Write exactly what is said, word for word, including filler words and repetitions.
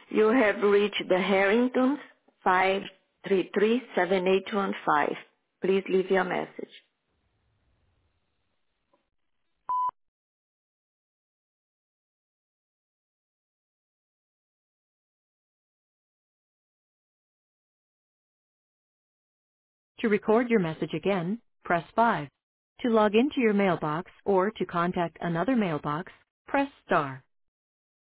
You have reached the Harringtons, five three three, seven eight one five. Please leave your message. To record your message again, press five. To log into your mailbox or to contact another mailbox, press star.